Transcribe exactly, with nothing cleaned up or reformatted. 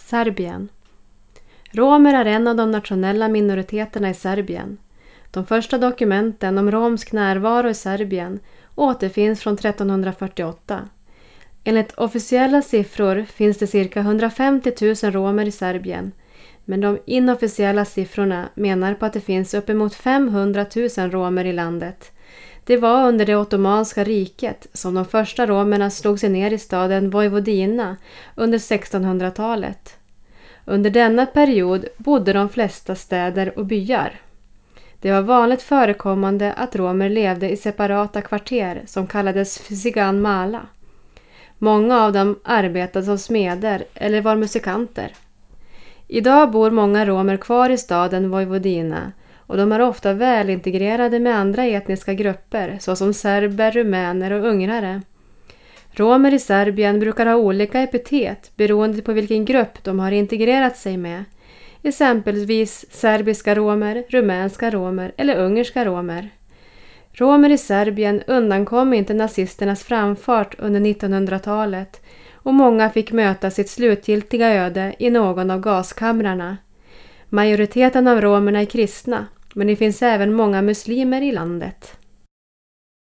Serbien. Romer är en av de nationella minoriteterna i Serbien. De första dokumenten om romsk närvaro i Serbien återfinns från trettonhundrafyrtioåtta. Enligt officiella siffror finns det cirka hundrafemtio tusen romer i Serbien, men de inofficiella siffrorna menar på att det finns uppemot femhundratusen romer i landet. Det var under det ottomanska riket som de första romerna slog sig ner i staden Vojvodina under sextonhundratalet. Under denna period bodde de flesta städer och byar. Det var vanligt förekommande att romer levde i separata kvarter som kallades Fisigan Mala. Många av dem arbetade som smeder eller var musikanter. Idag bor många romer kvar i staden Vojvodina och de är ofta välintegrerade med andra etniska grupper såsom serber, rumäner och ungrare. Romer i Serbien brukar ha olika epitet beroende på vilken grupp de har integrerat sig med. Exempelvis serbiska romer, rumänska romer eller ungerska romer. Romer i Serbien undankom inte nazisternas framfart under nittonhundratalet och många fick möta sitt slutgiltiga öde i någon av gaskamrarna. Majoriteten av romerna är kristna, men det finns även många muslimer i landet.